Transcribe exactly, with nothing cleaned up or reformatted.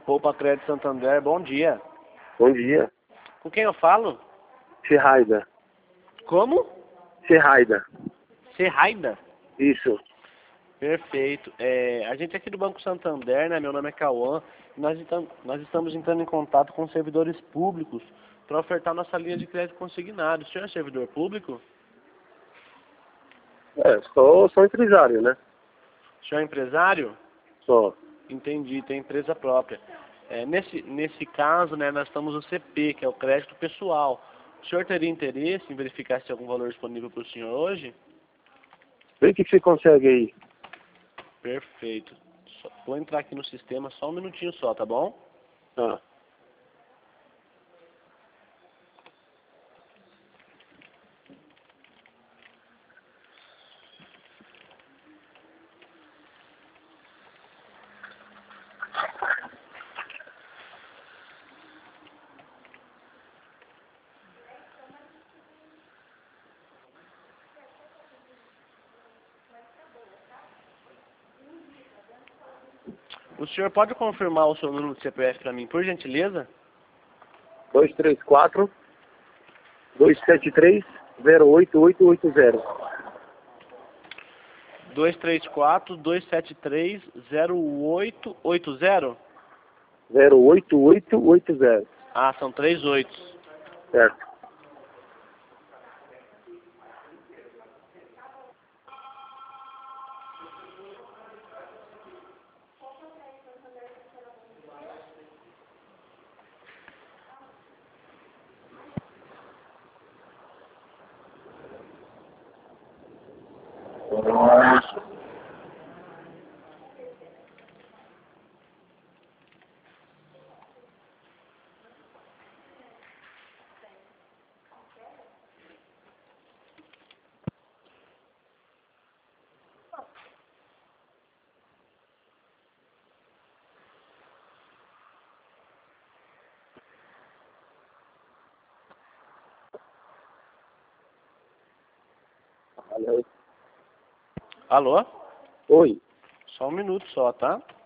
Poupa Crédito Santander, bom dia. Bom dia. Com quem eu falo? Serraida. Como? Serraida. Serraida? Isso. Perfeito. É, a gente é aqui do Banco Santander, né? Meu nome é Cauã. Nós, então, nós estamos entrando em contato com servidores públicos para ofertar nossa linha de crédito consignado. O senhor é servidor público? É, sou, sou empresário, né? O senhor é empresário? Sou. Entendi, tem empresa própria. É, nesse, nesse caso, né, nós estamos no C P, que é o crédito pessoal. O senhor teria interesse em verificar se tem algum valor disponível para o senhor hoje? Vê o que que você consegue aí. Perfeito. Só- vou entrar aqui no sistema só um minutinho só, tá bom? Ah. O senhor pode confirmar o seu número de C P F para mim, por gentileza? dois três quatro, dois sete três, zero oito oito oito zero. dois três quatro, dois sete três, zero oito oito zero? zero oito oito oito zero. Ah, são três oitos. Certo. Alô? Alô? Oi. Só um minuto só, tá?